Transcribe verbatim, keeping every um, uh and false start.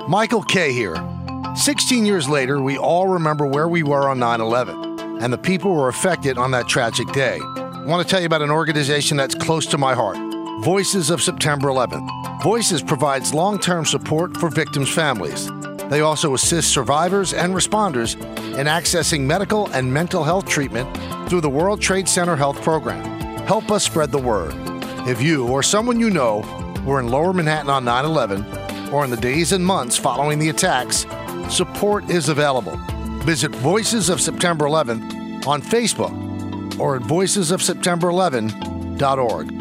Michael Kay here. sixteen years later, we all remember where we were on nine eleven and the people who were affected on that tragic day. I want to tell you about an organization that's close to my heart, Voices of September eleventh. Voices provides long-term support for victims' families. They also assist survivors and responders in accessing medical and mental health treatment through the World Trade Center Health Program. Help us spread the word. If you or someone you know were in Lower Manhattan on nine eleven or in the days and months following the attacks, support is available. Visit Voices of September eleventh on Facebook or at voices of september eleven dot org.